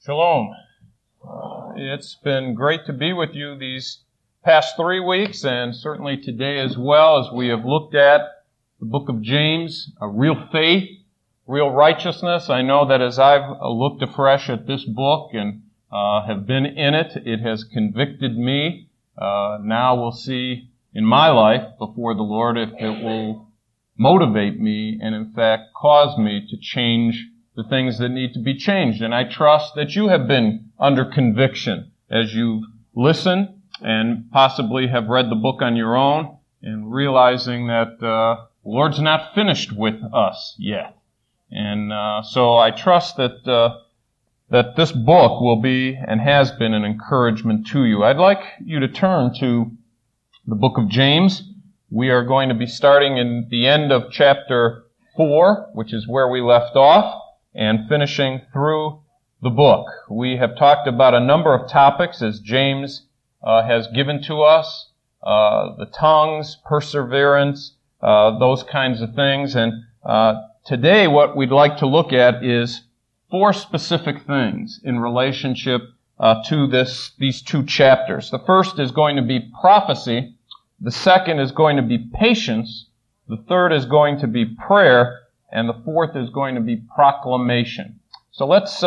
Shalom. It's been great to be with you these past 3 weeks, and certainly today as well, as we have looked at the book of James, a real faith, real righteousness. I know that as I've looked afresh at this book and have been in it, it has convicted me. Now we'll see in my life before the Lord if it will motivate me and in fact cause me to change the things that need to be changed. And I trust that you have been under conviction as you've listened and possibly have read the book on your own and realizing that the Lord's not finished with us yet. And so I trust that this book will be and has been an encouragement to you. I'd like you to turn to the book of James. We are going to be starting in the end of chapter 4, which is where we left off, and finishing through the book. We have talked about a number of topics as James has given to us, the tongues, perseverance, those kinds of things. And today what we'd like to look at is 4 specific things in relationship to these 2 chapters. The first is going to be prophecy. The second is going to be patience. The third is going to be prayer. And the fourth is going to be proclamation. So let's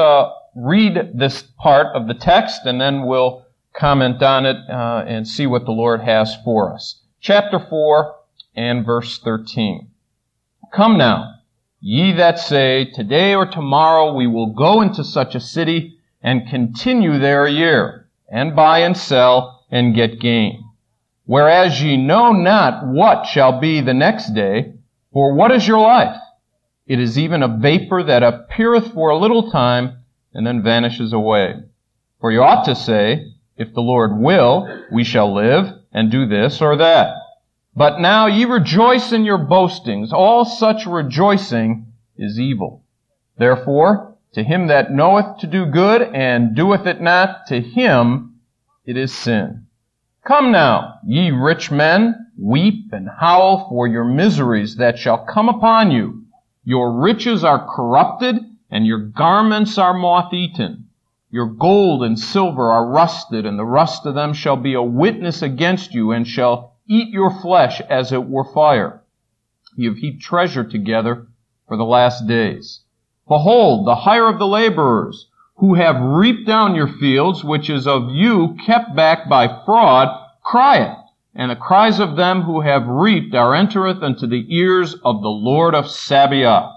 read this part of the text, and then we'll comment on it and see what the Lord has for us. Chapter 4 and verse 13. Come now, ye that say, today or tomorrow we will go into such a city and continue there a year, and buy and sell and get gain. Whereas ye know not what shall be the next day, for what is your life? It is even a vapor that appeareth for a little time, and then vanishes away. For you ought to say, if the Lord will, we shall live, and do this or that. But now ye rejoice in your boastings. All such rejoicing is evil. Therefore, to him that knoweth to do good, and doeth it not, to him it is sin. Come now, ye rich men, weep and howl for your miseries that shall come upon you. Your riches are corrupted, and your garments are moth-eaten. Your gold and silver are rusted, and the rust of them shall be a witness against you, and shall eat your flesh as it were fire. You have heaped treasure together for the last days. Behold, the hire of the laborers, who have reaped down your fields, which is of you kept back by fraud, crieth. And the cries of them who have reaped are entereth unto the ears of the Lord of Sabaoth.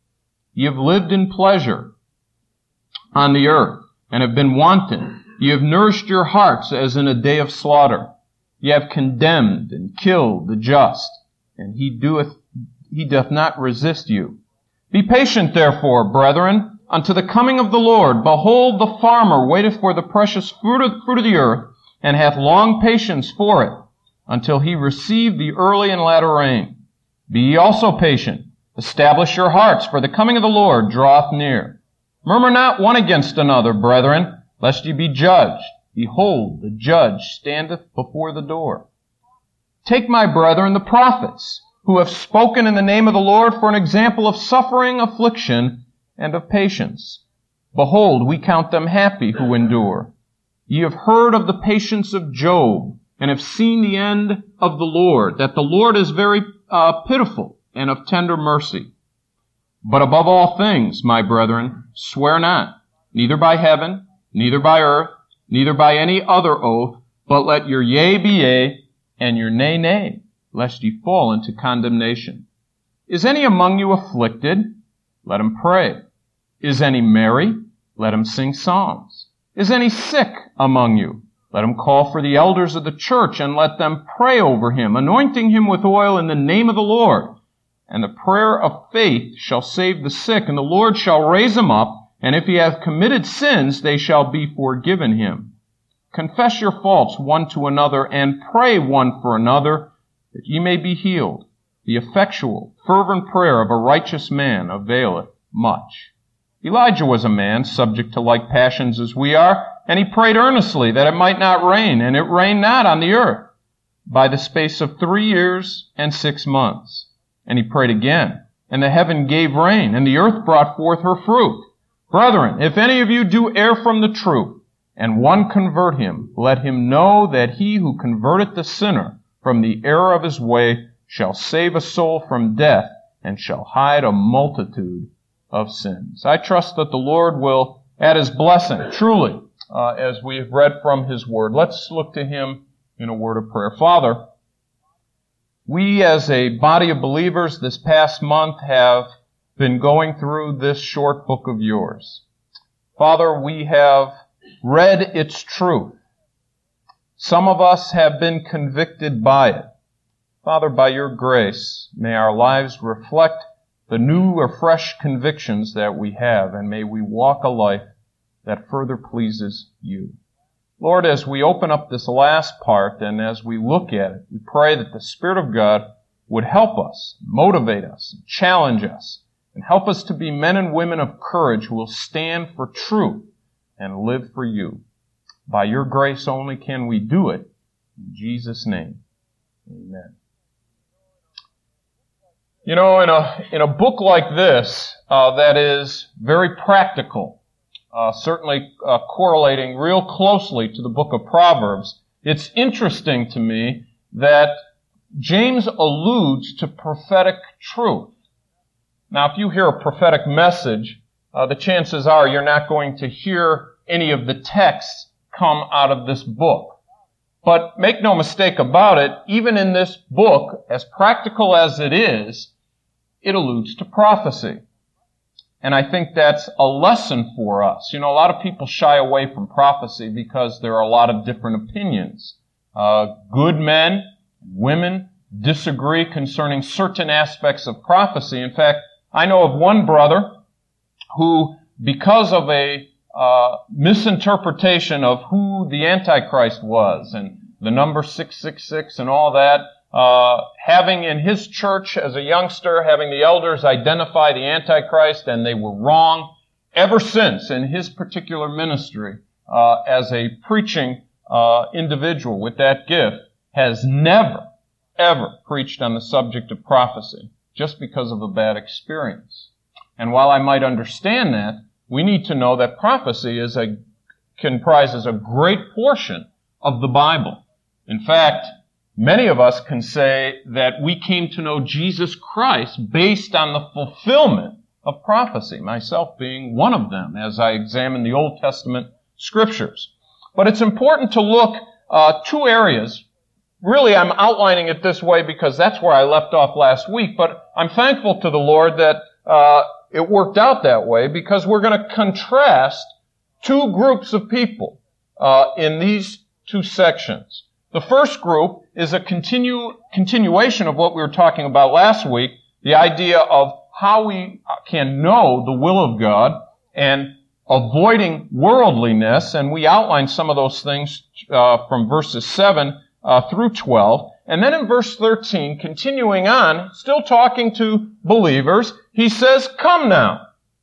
Ye have lived in pleasure on the earth, and have been wanton. Ye have nourished your hearts as in a day of slaughter. Ye have condemned and killed the just, and he doth not resist you. Be patient, therefore, brethren, unto the coming of the Lord. Behold, the farmer waiteth for the precious fruit of the earth, and hath long patience for it, until he receive the early and latter rain. Be ye also patient. Establish your hearts, for the coming of the Lord draweth near. Murmur not one against another, brethren, lest ye be judged. Behold, the judge standeth before the door. Take my brethren, the prophets, who have spoken in the name of the Lord, for an example of suffering, affliction, and of patience. Behold, we count them happy who endure. Ye have heard of the patience of Job, and have seen the end of the Lord, that the Lord is very pitiful and of tender mercy. But above all things, my brethren, swear not, neither by heaven, neither by earth, neither by any other oath, but let your yea be yea, and your nay, nay, lest ye fall into condemnation. Is any among you afflicted? Let him pray. Is any merry? Let him sing psalms. Is any sick among you? Let him call for the elders of the church, and let them pray over him, anointing him with oil in the name of the Lord. And the prayer of faith shall save the sick, and the Lord shall raise him up, and if he hath committed sins, they shall be forgiven him. Confess your faults one to another, and pray one for another, that ye may be healed. The effectual, fervent prayer of a righteous man availeth much. Elijah was a man subject to like passions as we are, and he prayed earnestly that it might not rain, and it rained not on the earth by the space of 3 years and 6 months. And he prayed again, and the heaven gave rain, and the earth brought forth her fruit. Brethren, if any of you do err from the truth, and one convert him, let him know that he who converteth the sinner from the error of his way shall save a soul from death, and shall hide a multitude of sins. I trust that the Lord will add His blessing, truly, as we have read from His Word. Let's look to Him in a word of prayer. Father, we as a body of believers this past month have been going through this short book of yours. Father, we have read its truth. Some of us have been convicted by it. Father, by your grace, may our lives reflect the new or fresh convictions that we have, and may we walk a life that further pleases you. Lord, as we open up this last part and as we look at it, we pray that the Spirit of God would help us, motivate us, challenge us, and help us to be men and women of courage who will stand for truth and live for you. By your grace only can we do it. In Jesus' name, amen. You know, in a book like this, that is very practical, certainly correlating real closely to the book of Proverbs, it's interesting to me that James alludes to prophetic truth. Now, if you hear a prophetic message, the chances are you're not going to hear any of the texts come out of this book. But make no mistake about it, even in this book, as practical as it is, it alludes to prophecy. And I think that's a lesson for us. You know, a lot of people shy away from prophecy because there are a lot of different opinions. Good men, women disagree concerning certain aspects of prophecy. In fact, I know of one brother who, because of a misinterpretation of who the Antichrist was and the number 666 and all that, having in his church as a youngster, having the elders identify the Antichrist, and they were wrong. Ever since, in his particular ministry, as a preaching individual with that gift, has never, ever preached on the subject of prophecy, just because of a bad experience. And while I might understand that, we need to know that prophecy comprises a great portion of the Bible. In fact, many of us can say that we came to know Jesus Christ based on the fulfillment of prophecy, myself being one of them as I examine the Old Testament scriptures. But it's important to look two areas. Really, I'm outlining it this way because that's where I left off last week, but I'm thankful to the Lord that it worked out that way because we're going to contrast two groups of people in these two sections. The first group is a continuation of what we were talking about last week, the idea of how we can know the will of God and avoiding worldliness, and we outlined some of those things from verses 7 through 12. And then in verse 13, continuing on, still talking to believers, he says, "Come now."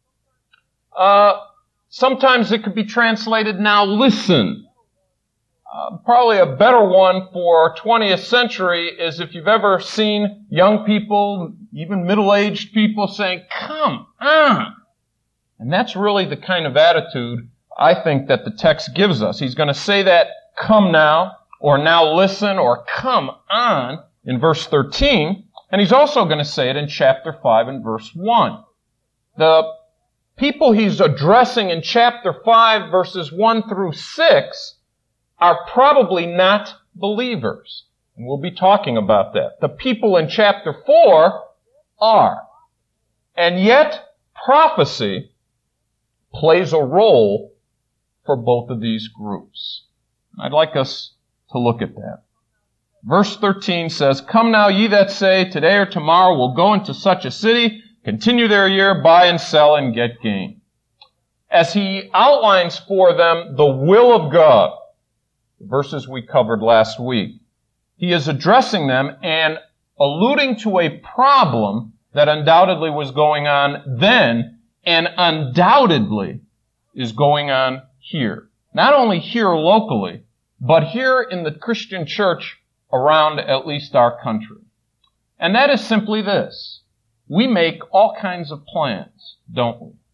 Sometimes it could be translated, "Now listen." Probably a better one for 20th century is if you've ever seen young people, even middle-aged people saying, "Come on." And that's really the kind of attitude I think that the text gives us. He's going to say that, "Come now," or "Now listen," or "Come on" in verse 13. And he's also going to say it in chapter 5 and verse 1. The people he's addressing in chapter 5, verses 1 through 6, are probably not believers. And we'll be talking about that. The people in chapter 4 are. And yet, prophecy plays a role for both of these groups. I'd like us to look at that. Verse 13 says, "Come now, ye that say, today or tomorrow we'll go into such a city, continue there a year, buy and sell, and get gain." As he outlines for them the will of God, the verses we covered last week, he is addressing them and alluding to a problem that undoubtedly was going on then and undoubtedly is going on here. Not only here locally, but here in the Christian church around at least our country. And that is simply this. We make all kinds of plans, don't we?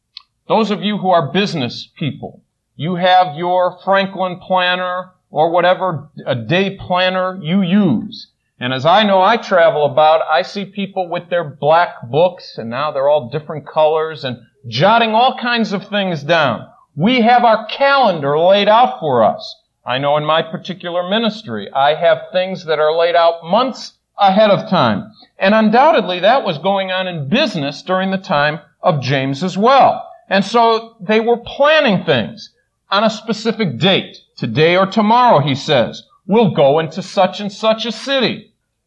Those of you who are business people, you have your Franklin planner or whatever a day planner you use. And as I know I travel about, I see people with their black books, and now they're all different colors, and jotting all kinds of things down. We have our calendar laid out for us. I know in my particular ministry, I have things that are laid out months ahead of time. And undoubtedly, that was going on in business during the time of James as well. And so they were planning things on a specific date. Today or tomorrow, he says, we'll go into such and such a city.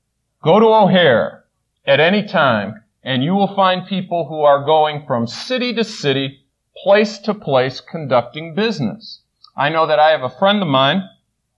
Go to O'Hare at any time, and you will find people who are going from city to city, place to place, conducting business. I know that I have a friend of mine,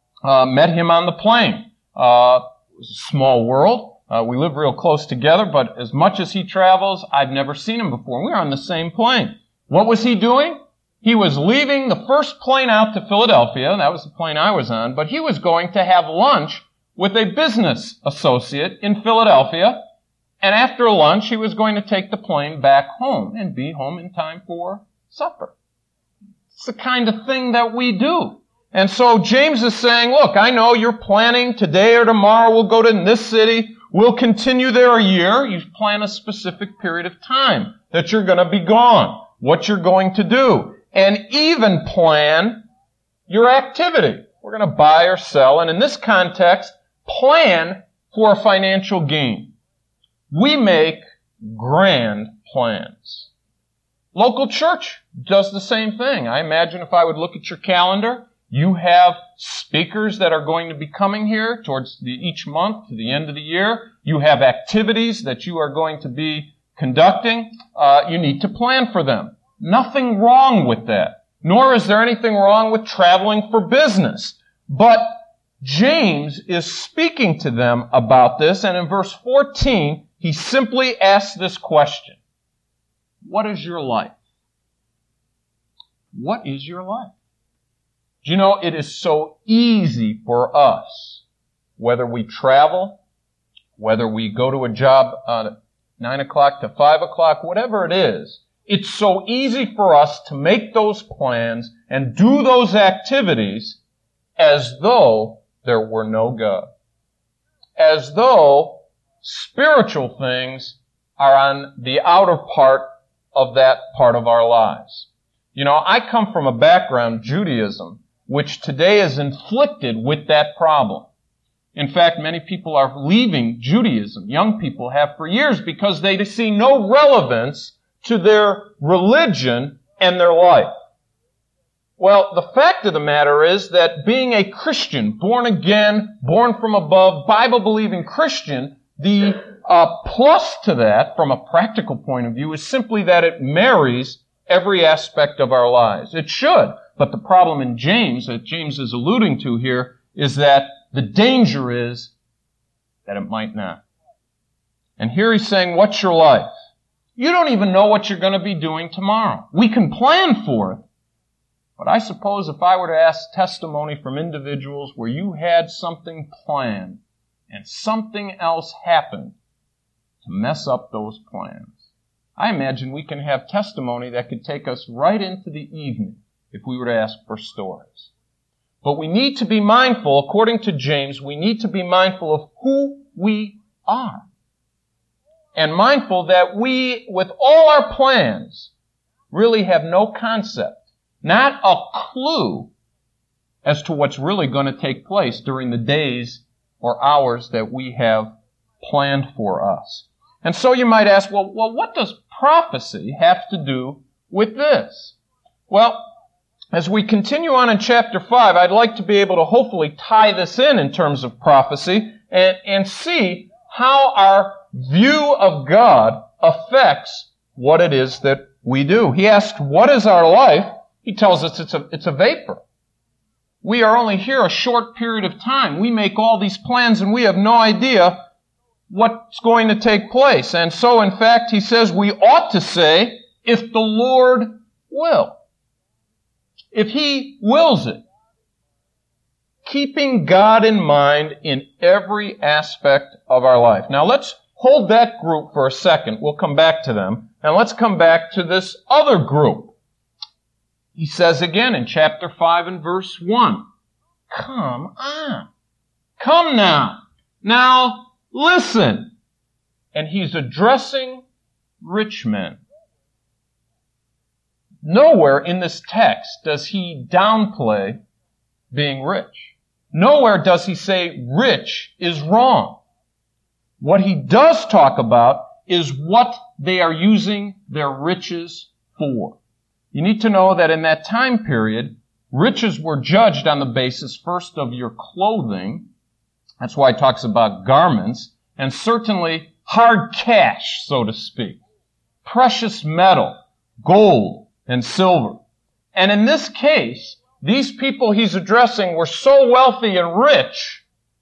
met him on the plane. It was a small world. We live real close together, but as much as he travels, I've never seen him before. We were on the same plane. What was he doing? He was leaving the first plane out to Philadelphia. That was the plane I was on, but he was going to have lunch with a business associate in Philadelphia, and after lunch, he was going to take the plane back home and be home in time for supper. It's the kind of thing that we do. And so James is saying, look, I know you're planning today or tomorrow we'll go to this city, we'll continue there a year. You plan a specific period of time that you're going to be gone, what you're going to do, and even plan your activity. We're going to buy or sell, and in this context, plan for a financial gain. We make grand plans. Local church does the same thing. I imagine if I would look at your calendar, you have speakers that are going to be coming here towards each month to the end of the year. You have activities that you are going to be conducting. You need to plan for them. Nothing wrong with that. Nor is there anything wrong with traveling for business. But James is speaking to them about this, and in verse 14, he simply asks this question. What is your life? What is your life? Do you know, it is so easy for us, whether we travel, whether we go to a job 9 o'clock to 5 o'clock, whatever it is, it's so easy for us to make those plans and do those activities as though there were no God. As though spiritual things are on the outer part of that part of our lives. You know, I come from a background, Judaism, which today is inflicted with that problem. In fact, many people are leaving Judaism. Young people have for years because they see no relevance to their religion and their life. Well, the fact of the matter is that being a Christian, born again, born from above, Bible-believing Christian, the plus to that, from a practical point of view, is simply that it marries every aspect of our lives. It should. But the problem in James, that James is alluding to here, is that the danger is that it might not. And here he's saying, what's your life? You don't even know what you're going to be doing tomorrow. We can plan for it. But I suppose if I were to ask testimony from individuals where you had something planned and something else happened to mess up those plans, I imagine we can have testimony that could take us right into the evening if we were to ask for stories. But we need to be mindful, according to James, we need to be mindful of who we are. And mindful that we, with all our plans, really have no concept, not a clue as to what's really going to take place during the days or hours that we have planned for us. And so you might ask, well, what does prophecy have to do with this? Well, as we continue on in chapter 5, I'd like to be able to hopefully tie this in terms of prophecy and see how our view of God affects what it is that we do. He asked, what is our life? He tells us it's a vapor. We are only here a short period of time. We make all these plans and we have no idea what's going to take place. And so, in fact, he says we ought to say, if the Lord will. If He wills it. Keeping God in mind in every aspect of our life. Now let's hold that group for a second. We'll come back to them. And let's come back to this other group. He says again in chapter 5 and verse 1, come on. Come now. Now, listen. And he's addressing rich men. Nowhere in this text does he downplay being rich. Nowhere does he say rich is wrong. What he does talk about is what they are using their riches for. You need to know that in that time period, riches were judged on the basis first of your clothing. That's why it talks about garments, and certainly hard cash, so to speak. Precious metal, gold, and silver. And in this case, these people he's addressing were so wealthy and rich,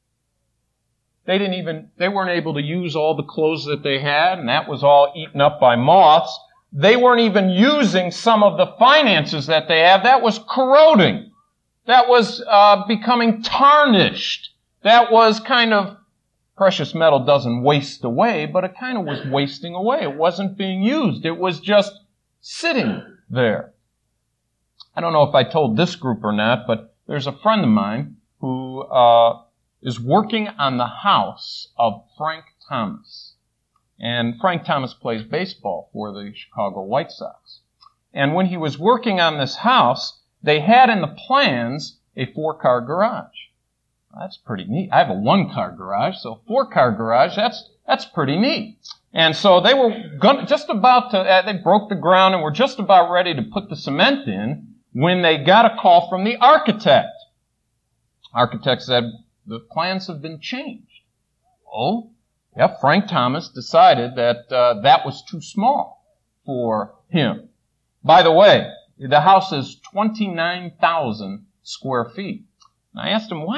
they weren't able to use all the clothes that they had, and that was all eaten up by moths. They weren't even using some of the finances that they have. That was corroding. That was becoming tarnished. That was kind of, precious metal doesn't waste away, but it kind of was wasting away. It wasn't being used. It was just sitting there. I don't know if I told this group or not, but there's a friend of mine who is working on the house of Frank Thomas. And Frank Thomas plays baseball for the Chicago White Sox. And when he was working on this house, they had in the plans a 4-car garage. That's pretty neat. I have a 1-car garage, so 4-car garage, that's pretty neat. And so they were just about to, they broke the ground and were just about ready to put the cement in when they got a call from the architect. Architect said, the plans have been changed. Oh? Yeah, Frank Thomas decided that that was too small for him. By the way, the house is 29,000 square feet. And I asked him, why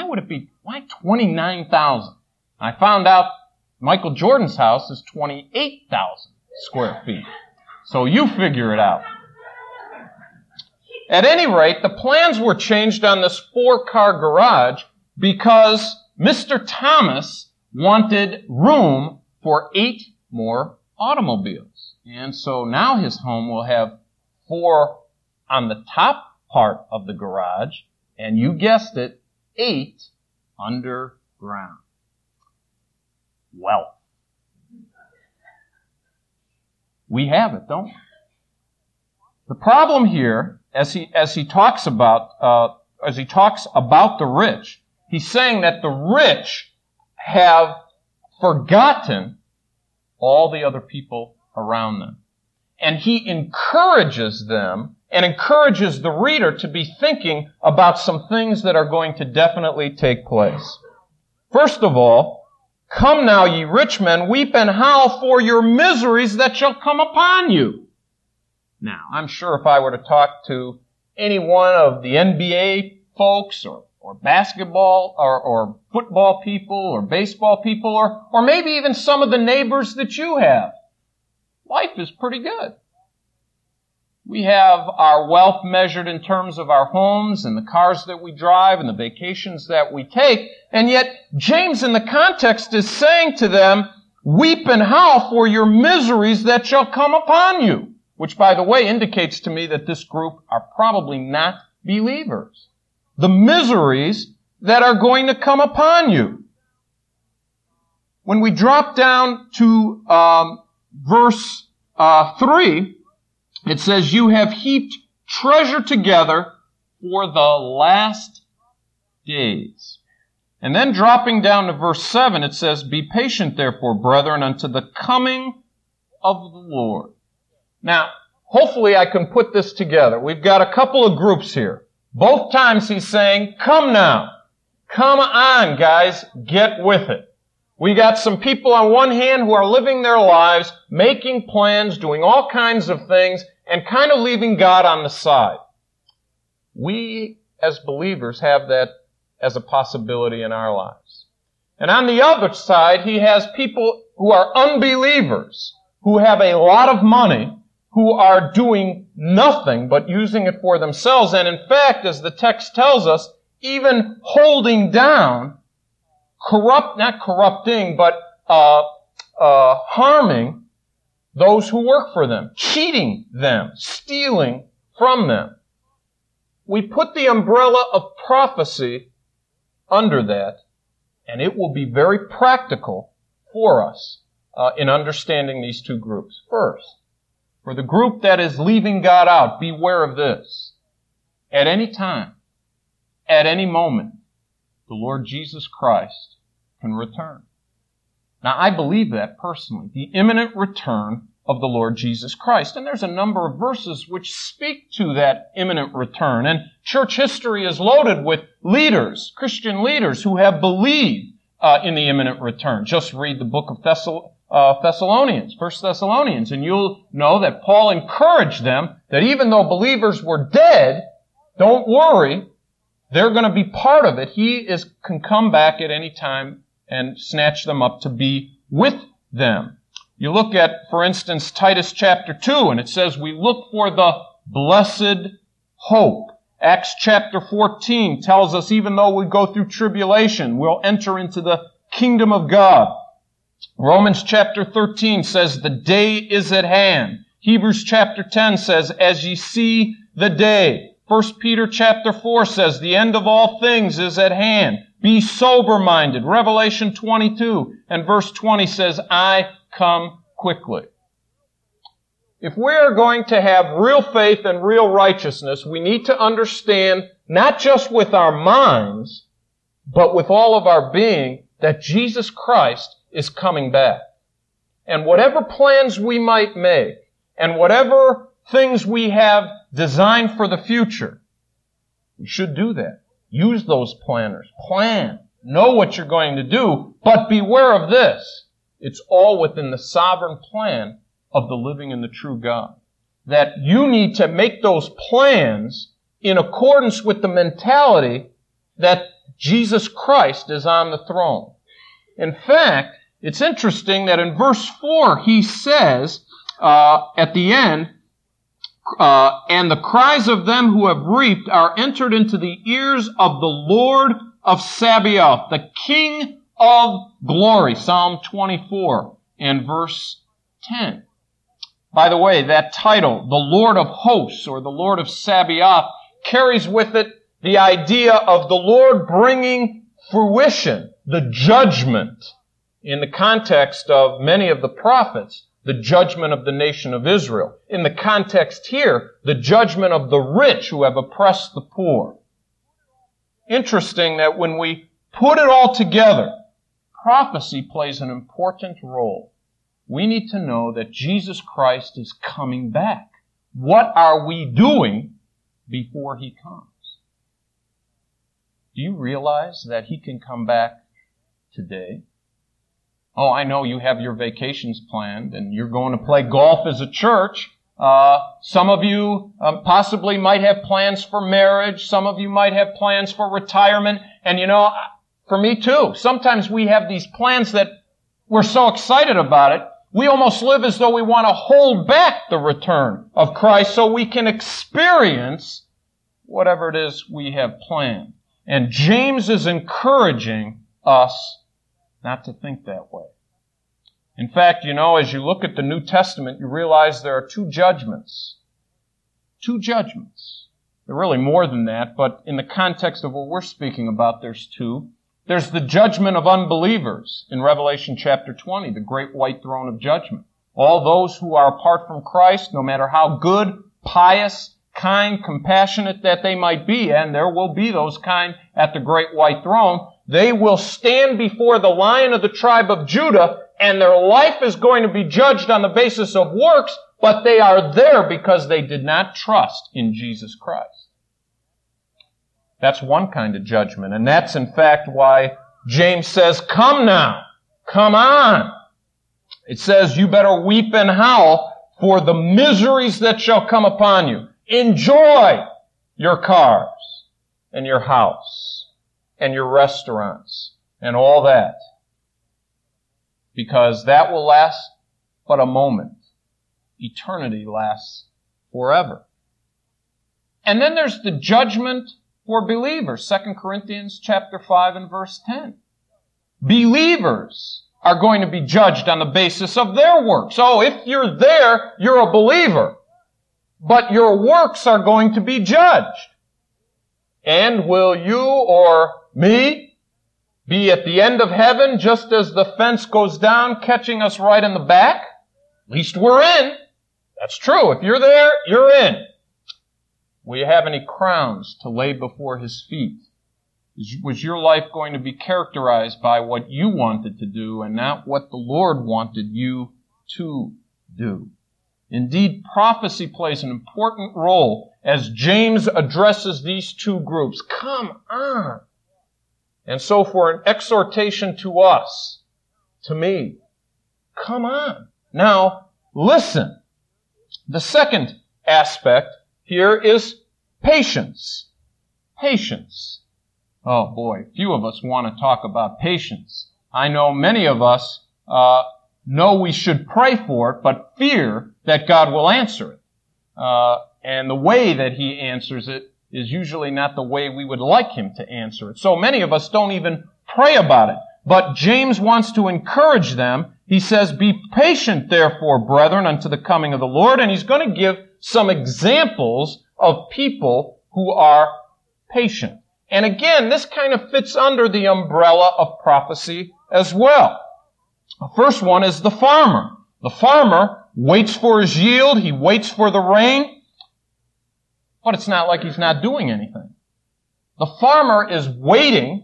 29,000? I found out Michael Jordan's house is 28,000 square feet. So you figure it out. At any rate, the plans were changed on this 4-car garage because Mr. Thomas wanted room for 8 more automobiles. And so now his home will have 4 on the top part of the garage, and you guessed it, 8 underground. Wealth. We have it, don't we? The problem here, as he talks about the rich, he's saying that the rich have forgotten all the other people around them. And he encourages them and encourages the reader to be thinking about some things that are going to definitely take place. First of all, come now, ye rich men, weep and howl for your miseries that shall come upon you. Now, I'm sure if I were to talk to any one of the NBA folks or basketball or football people or baseball people or maybe even some of the neighbors that you have, life is pretty good. We have our wealth measured in terms of our homes and the cars that we drive and the vacations that we take, and yet James in the context is saying to them, weep and howl for your miseries that shall come upon you, which by the way indicates to me that this group are probably not believers. The miseries that are going to come upon you. When we drop down to verse 3, it says, you have heaped treasure together for the last days. And then dropping down to verse 7, it says, be patient therefore, brethren, unto the coming of the Lord. Now, hopefully I can put this together. We've got a couple of groups here. Both times he's saying, come now. Come on, guys. Get with it. We got some people on one hand who are living their lives, making plans, doing all kinds of things, and kind of leaving God on the side. We, as believers, have that as a possibility in our lives. And on the other side, he has people who are unbelievers, who have a lot of money, who are doing nothing but using it for themselves, and in fact, as the text tells us, even holding down, not corrupting, but harming those who work for them, cheating them, stealing from them. we put the umbrella of prophecy under that, and it will be very practical for us in understanding these two groups. First, for the group that is leaving God out, beware of this. At any time, at any moment, the Lord Jesus Christ can return. Now, I believe that personally, the imminent return of the Lord Jesus Christ. And there's a number of verses which speak to that imminent return. And church history is loaded with leaders, Christian leaders, who have believed in the imminent return. Just read the book of Thessalonians, 1 Thessalonians, and you'll know that Paul encouraged them that even though believers were dead, don't worry, they're going to be part of it. He can come back at any time and snatch them up to be with them. You look at, for instance, Titus chapter 2, and it says we look for the blessed hope. Acts chapter 14 tells us even though we go through tribulation, we'll enter into the kingdom of God. Romans chapter 13 says the day is at hand. Hebrews chapter 10 says, as ye see the day. 1 Peter chapter 4 says, the end of all things is at hand. Be sober-minded. Revelation 22 and verse 20 says, I come quickly. If we are going to have real faith and real righteousness, we need to understand, not just with our minds, but with all of our being, that Jesus Christ is coming back. And whatever plans we might make, and whatever things we have designed for the future, we should do that. Use those planners. Plan. Know what you're going to do, but beware of this. It's all within the sovereign plan of the living and the true God. That you need to make those plans in accordance with the mentality that Jesus Christ is on the throne. In fact, it's interesting that in verse 4 he says at the end, and the cries of them who have reaped are entered into the ears of the Lord of Sabaoth, the King of glory. Psalm 24 and verse 10. By the way, that title, the Lord of hosts or the Lord of Sabaoth, carries with it the idea of the Lord bringing fruition, the judgment, in the context of many of the prophets, the judgment of the nation of Israel. In the context here, the judgment of the rich who have oppressed the poor. Interesting that when we put it all together, prophecy plays an important role. We need to know that Jesus Christ is coming back. What are we doing before He comes? Do you realize that He can come back today? Oh, I know you have your vacations planned and you're going to play golf as a church. Some of you possibly might have plans for marriage. Some of you might have plans for retirement. And you know, for me too, sometimes we have these plans that we're so excited about it, we almost live as though we want to hold back the return of Christ so we can experience whatever it is we have planned. And James is encouraging us not to think that way. In fact, you know, as you look at the New Testament, you realize there are two judgments. Two judgments. There are really more than that, but in the context of what we're speaking about, there's two. There's the judgment of unbelievers in Revelation chapter 20, the great white throne of judgment. All those who are apart from Christ, no matter how good, pious, kind, compassionate that they might be, and there will be those kind at the great white throne, they will stand before the Lion of the tribe of Judah, and their life is going to be judged on the basis of works, but they are there because they did not trust in Jesus Christ. That's one kind of judgment, and that's in fact why James says, come now, come on. It says, you better weep and howl for the miseries that shall come upon you. Enjoy your cars and your house and your restaurants and all that, because that will last but a moment. Eternity lasts forever. And then there's the judgment for believers. 2 Corinthians chapter 5 and verse 10. Believers are going to be judged on the basis of their works. So if you're there, you're a believer. But your works are going to be judged. And will you or me be at the end of heaven just as the fence goes down, catching us right in the back? At least we're in. That's true. If you're there, you're in. Will you have any crowns to lay before His feet? Was your life going to be characterized by what you wanted to do and not what the Lord wanted you to do? Indeed, prophecy plays an important role as James addresses these two groups. Come on. And so for an exhortation to us, to me, come on. Now, listen. The second aspect here is patience. Patience. Oh boy, few of us want to talk about patience. I know many of us know we should pray for it, but fear that God will answer it. And the way that He answers it is usually not the way we would like Him to answer it. So many of us don't even pray about it. But James wants to encourage them. He says, be patient, therefore, brethren, unto the coming of the Lord. And he's going to give some examples of people who are patient. And again, this kind of fits under the umbrella of prophecy as well. The first one is the farmer. The farmer waits for his yield. He waits for the rain. But it's not like he's not doing anything. The farmer is waiting.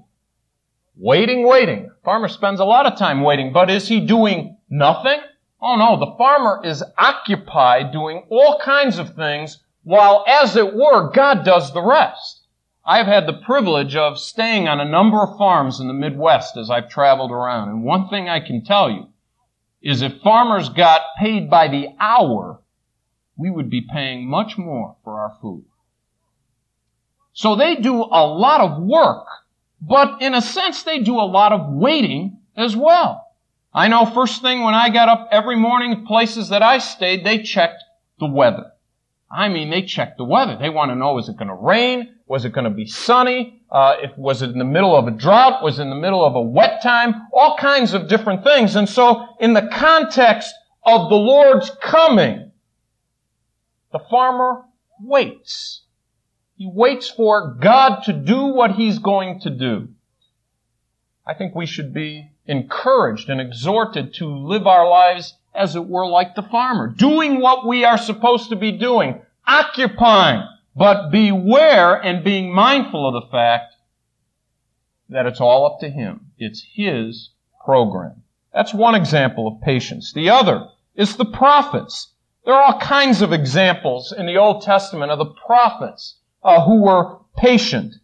Farmer spends a lot of time waiting, but is he doing nothing? Oh no, the farmer is occupied doing all kinds of things while, as it were, God does the rest. I've had the privilege of staying on a number of farms in the Midwest as I've traveled around, and one thing I can tell you is if farmers got paid by the hour, we would be paying much more for our food. So they do a lot of work, but in a sense they do a lot of waiting as well. I know first thing when I got up every morning, places that I stayed, they checked the weather. I mean, they checked the weather. They want to know, is it going to rain? Was it going to be sunny? Was it in the middle of a drought? Was it in the middle of a wet time? All kinds of different things. And so, in the context of the Lord's coming, the farmer waits. He waits for God to do what He's going to do. I think we should be encouraged and exhorted to live our lives as it were like the farmer, doing what we are supposed to be doing, occupying, but beware and being mindful of the fact that it's all up to Him. It's His program. That's one example of patience. The other is the prophets. There are all kinds of examples in the Old Testament of the prophets who were patient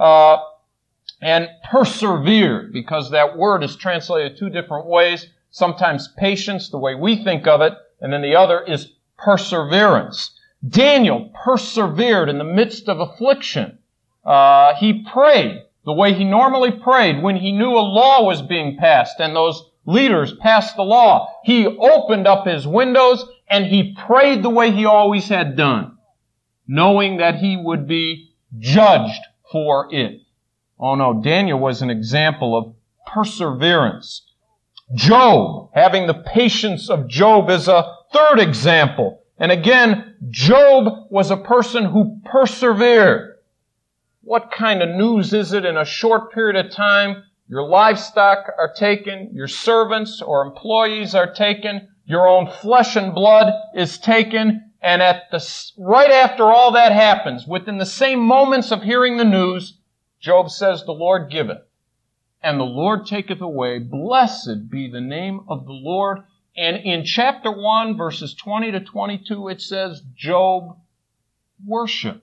and persevered, because that word is translated two different ways. Sometimes patience, the way we think of it, and then the other is perseverance. Daniel persevered in the midst of affliction. He prayed the way he normally prayed when he knew a law was being passed and those leaders passed the law. He opened up his windows and he prayed the way he always had done, knowing that he would be judged for it. Oh no, Daniel was an example of perseverance. Job, having the patience of Job is a third example. And again, Job was a person who persevered. What kind of news is it in a short period of time? Your livestock are taken, your servants or employees are taken, your own flesh and blood is taken, and right after all that happens, within the same moments of hearing the news, Job says, the Lord giveth, and the Lord taketh away. Blessed be the name of the Lord. And in chapter 1, verses 20 to 22, it says, Job worshiped.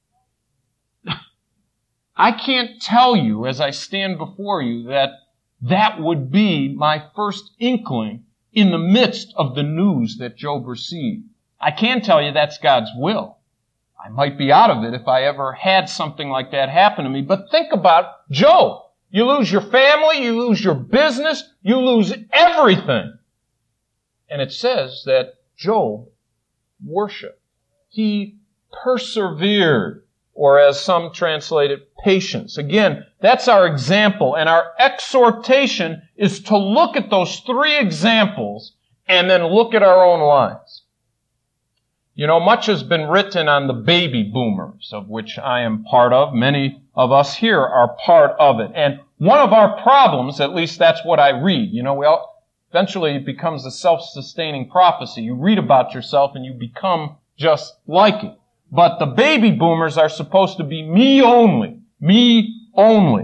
I can't tell you, as I stand before you, that would be my first inkling in the midst of the news that Job received. I can tell you that's God's will. I might be out of it if I ever had something like that happen to me. But think about Job. You lose your family, you lose your business, you lose everything. And it says that Job worshiped. He persevered, or as some translate it, patience. Again, that's our example, and our exhortation is to look at those three examples and then look at our own lives. You know, much has been written on the baby boomers, of which I am part of. Many of us here are part of it. And one of our problems, at least that's what I read, eventually it becomes a self-sustaining prophecy. You read about yourself and you become just like it. But the baby boomers are supposed to be me only. Me only.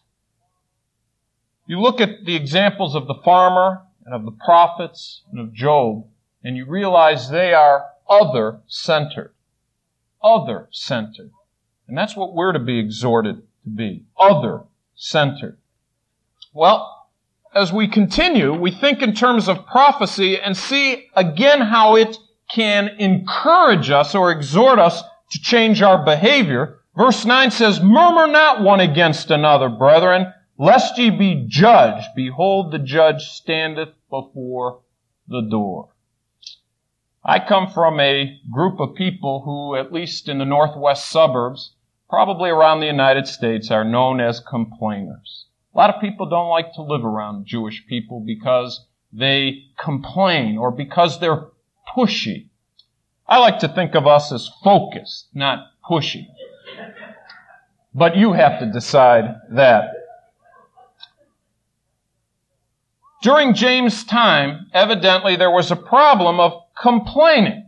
You look at the examples of the farmer and of the prophets and of Job, and you realize they are other-centered. Other-centered. And that's what we're to be exhorted to be. Other-centered. Well, as we continue, we think in terms of prophecy and see again how it can encourage us or exhort us to change our behavior. Verse 9 says, "Murmur not one against another, brethren, lest ye be judged. Behold, the judge standeth before the door." I come from a group of people who, at least in the northwest suburbs, probably around the United States, are known as complainers. A lot of people don't like to live around Jewish people because they complain or because they're pushy. I like to think of us as focused, not pushy. But you have to decide that. During James' time, evidently there was a problem of complaining.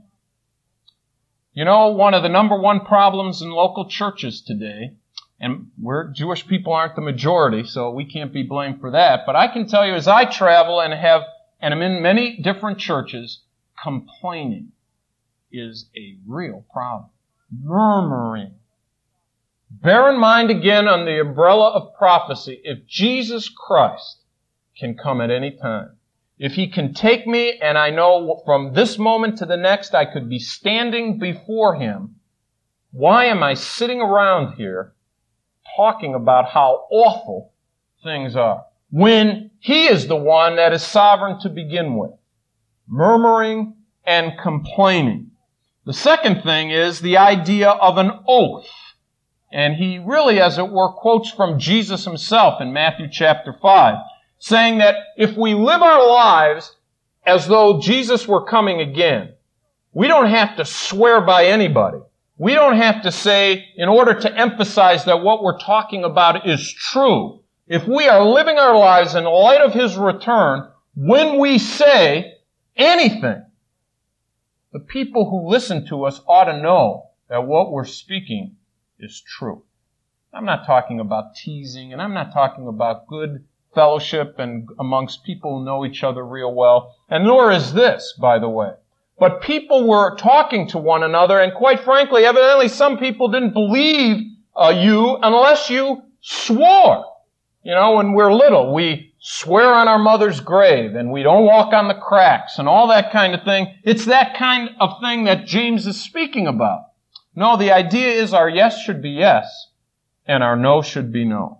One of the number one problems in local churches today, and Jewish people aren't the majority, so we can't be blamed for that, but I can tell you as I travel and I'm in many different churches, complaining is a real problem. Murmuring. Bear in mind again on the umbrella of prophecy, if Jesus Christ can come at any time, if He can take me and I know from this moment to the next I could be standing before Him, why am I sitting around here talking about how awful things are when He is the one that is sovereign to begin with? Murmuring and complaining. The second thing is the idea of an oath. And he really, as it were, quotes from Jesus Himself in Matthew chapter 5, saying that if we live our lives as though Jesus were coming again, we don't have to swear by anybody. We don't have to say, in order to emphasize that what we're talking about is true. If we are living our lives in light of His return, when we say anything, the people who listen to us ought to know that what we're speaking is true. I'm not talking about teasing, and I'm not talking about good fellowship and amongst people who know each other real well, and nor is this, by the way. But people were talking to one another, and quite frankly, evidently some people didn't believe you unless you swore. When we're little, we swear on our mother's grave, and we don't walk on the cracks, and all that kind of thing. It's that kind of thing that James is speaking about. No, the idea is our yes should be yes, and our no should be no.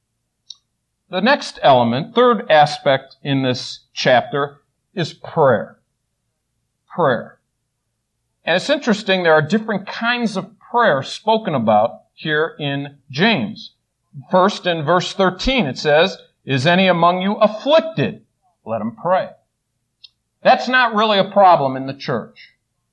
The next element, third aspect in this chapter, is prayer. Prayer. And it's interesting, there are different kinds of prayer spoken about here in James. First, in verse 13, it says, "Is any among you afflicted? Let him pray." That's not really a problem in the church.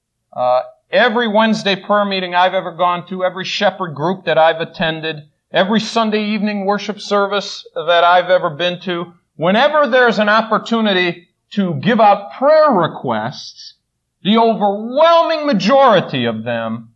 Every Wednesday prayer meeting I've ever gone to, every shepherd group that I've attended, every Sunday evening worship service that I've ever been to, whenever there's an opportunity to give out prayer requests, the overwhelming majority of them,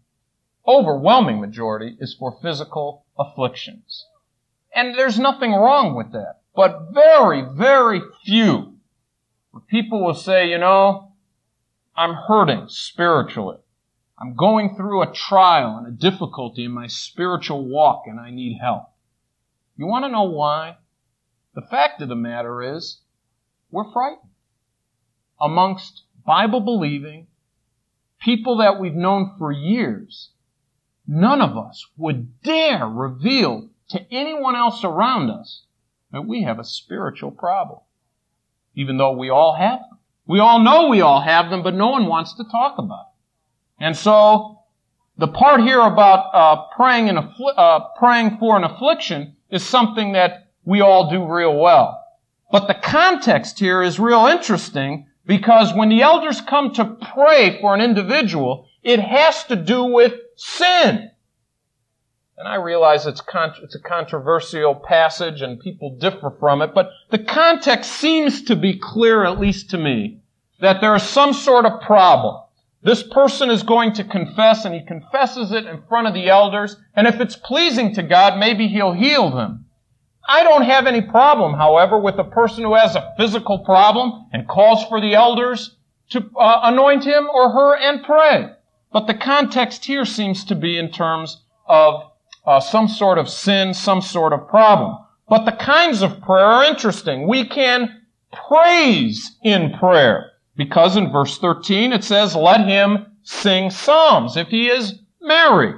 is for physical afflictions. And there's nothing wrong with that. But very, very few people will say, I'm hurting spiritually. I'm going through a trial and a difficulty in my spiritual walk and I need help. You want to know why? The fact of the matter is, we're frightened. Amongst Bible-believing people that we've known for years, none of us would dare reveal to anyone else around us that we have a spiritual problem, even though we all have them. We all know we all have them, but no one wants to talk about it. And so, the part here about praying for an affliction is something that we all do real well. But the context here is real interesting because when the elders come to pray for an individual, it has to do with sin. And I realize it's a controversial passage and people differ from it, but the context seems to be clear, at least to me, that there is some sort of problem. This person is going to confess, and he confesses it in front of the elders, and if it's pleasing to God, maybe He'll heal them. I don't have any problem, however, with a person who has a physical problem and calls for the elders to anoint him or her and pray. But the context here seems to be in terms of some sort of sin, some sort of problem. But the kinds of prayer are interesting. We can praise in prayer, because in verse 13 it says, let him sing psalms if he is merry.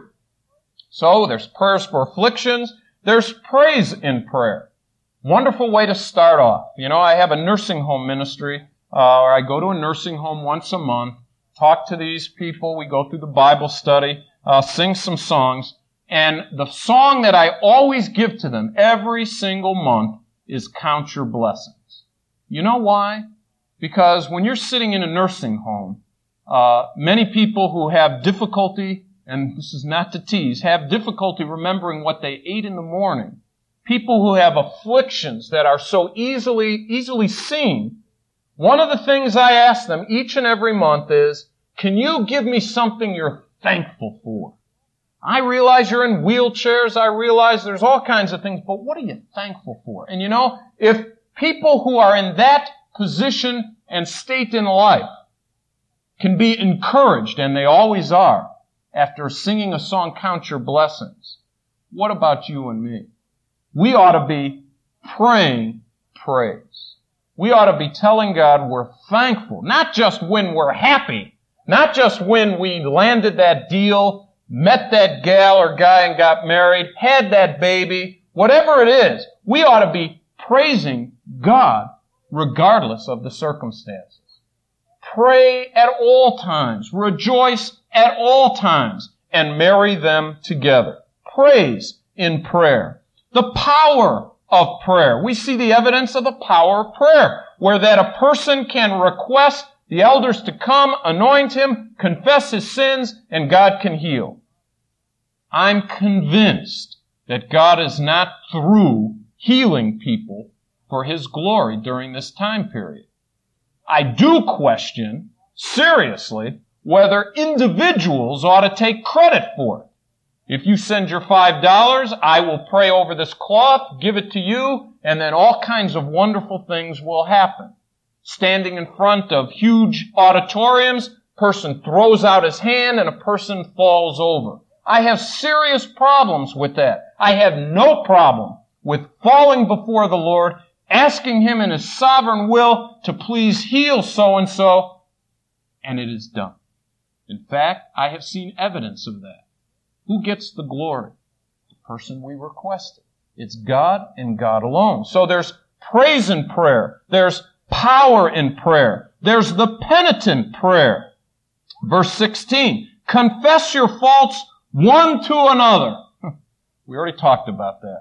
So there's prayers for afflictions. There's praise in prayer. Wonderful way to start off. You know, I have a nursing home ministry, or I go to a nursing home once a month, talk to these people, we go through the Bible study, sing some songs, and the song that I always give to them every single month is Count Your Blessings. You know why? Because when you're sitting in a nursing home, many people who have difficulty, and this is not to tease, have difficulty remembering what they ate in the morning. People who have afflictions that are so easily seen. One of the things I ask them each and every month is, can you give me something you're thankful for? I realize you're in wheelchairs. I realize there's all kinds of things, but what are you thankful for? And you know, if people who are in that position and state in life can be encouraged, and they always are, after singing a song, Count Your Blessings, what about you and me? We ought to be praying praise. We ought to be telling God we're thankful, not just when we're happy, not just when we landed that deal, met that gal or guy and got married, had that baby, whatever it is, we ought to be praising God regardless of the circumstances. Pray at all times, rejoice at all times, and marry them together. Praise in prayer. The power of prayer. We see the evidence of the power of prayer, where that a person can request the elders to come, anoint him, confess his sins, and God can heal. I'm convinced that God is not through healing people for His glory during this time period. I do question, seriously, whether individuals ought to take credit for it. If you send your $5, I will pray over this cloth, give it to you, and then all kinds of wonderful things will happen. Standing in front of huge auditoriums, person throws out his hand and a person falls over. I have serious problems with that. I have no problem with falling before the Lord, asking Him in His sovereign will to please heal so-and-so, and it is done. In fact, I have seen evidence of that. Who gets the glory? The person we requested. It's God and God alone. So there's praise in prayer. There's power in prayer. There's the penitent prayer. Verse 16, confess your faults one to another. We already talked about that.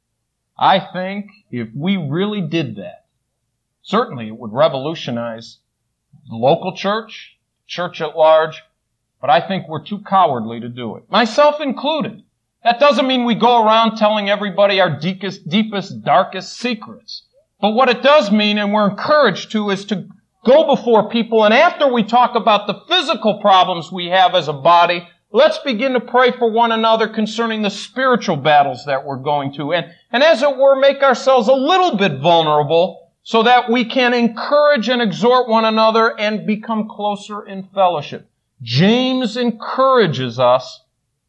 I think if we really did that, certainly it would revolutionize the local church, church at large, but I think we're too cowardly to do it. Myself included. That doesn't mean we go around telling everybody our deepest, darkest secrets. But what it does mean, and we're encouraged to, is to go before people, and after we talk about the physical problems we have as a body, let's begin to pray for one another concerning the spiritual battles that we're going to. And as it were, make ourselves a little bit vulnerable so that we can encourage and exhort one another and become closer in fellowship. James encourages us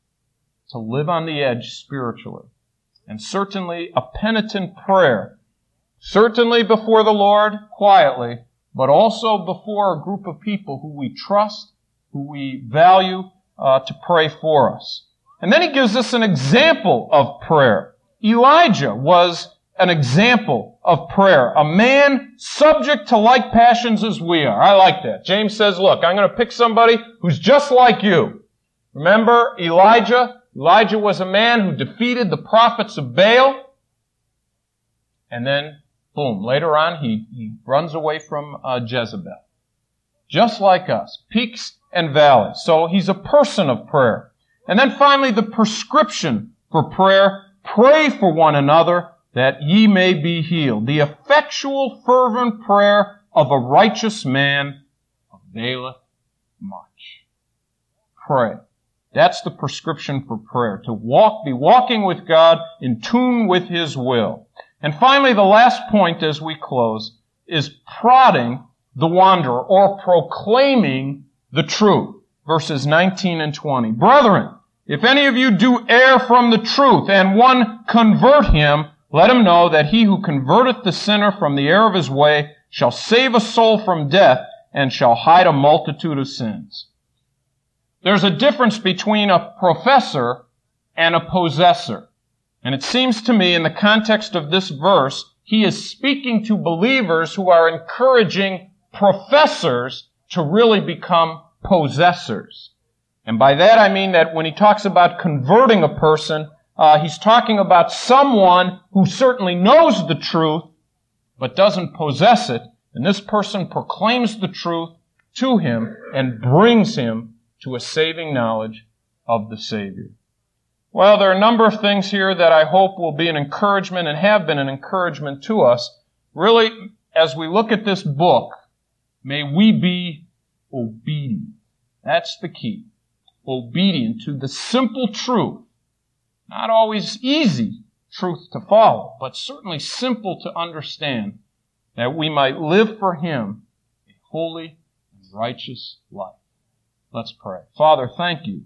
to live on the edge spiritually. And certainly a penitent prayer, certainly before the Lord quietly, but also before a group of people who we trust, who we value, to pray for us. And then he gives us an example of prayer. Elijah was an example of prayer. A man subject to like passions as we are. I like that. James says, look, I'm going to pick somebody who's just like you. Remember Elijah? Elijah was a man who defeated the prophets of Baal. And then, boom, later on he runs away from Jezebel. Just like us. Peaks and valleys. So he's a person of prayer. And then finally, the prescription for for prayer. Pray for one another that ye may be healed. The effectual, fervent prayer of a righteous man availeth much. Pray. That's the prescription for prayer, to be walking with God in tune with His will. And finally, the last point as we close is prodding the wanderer, or proclaiming the truth. Verses 19 and 20. Brethren, if any of you do err from the truth, and one convert him, let him know that he who converteth the sinner from the error of his way shall save a soul from death, and shall hide a multitude of sins. There's a difference between a professor and a possessor. And it seems to me, in the context of this verse, he is speaking to believers who are encouraging professors to really become possessors. And by that I mean that when he talks about converting a person, he's talking about someone who certainly knows the truth, but doesn't possess it. And this person proclaims the truth to him and brings him to a saving knowledge of the Savior. Well, there are a number of things here that I hope will be an encouragement and have been an encouragement to us. Really, as we look at this book, may we be obedient. That's the key. Obedient to the simple truth. Not always easy truth to follow, but certainly simple to understand, that we might live for Him a holy and righteous life. Let's pray. Father, thank you.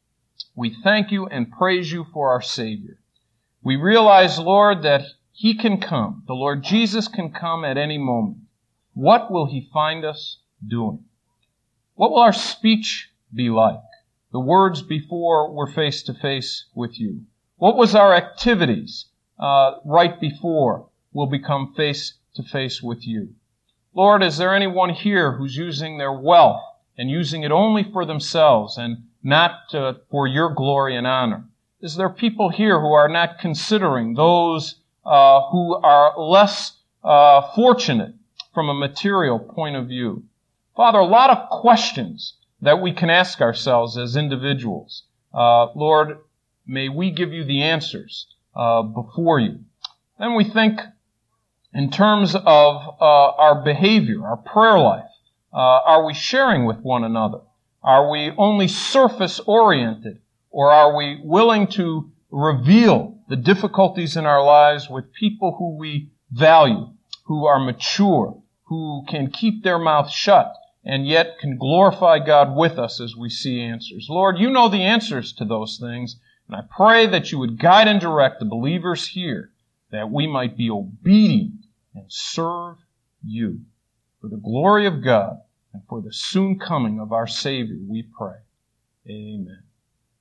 We thank you and praise you for our Savior. We realize, Lord, that He can come. The Lord Jesus can come at any moment. What will He find us doing? What will our speech be like? The words before we're face to face with you. What was our activities right before we'll become face to face with you? Lord, is there anyone here who's using their wealth and using it only for themselves and not for your glory and honor? Is there people here who are not considering those who are less fortunate from a material point of view? Father, a lot of questions that we can ask ourselves as individuals. Lord, may we give you the answers before you. Then we think in terms of our behavior, our prayer life. Are we sharing with one another? Are we only surface-oriented? Or are we willing to reveal the difficulties in our lives with people who we value, who are mature, who can keep their mouth shut, and yet can glorify God with us as we see answers? Lord, you know the answers to those things, and I pray that you would guide and direct the believers here, that we might be obedient and serve you. For the glory of God and for the soon coming of our Savior, we pray. Amen.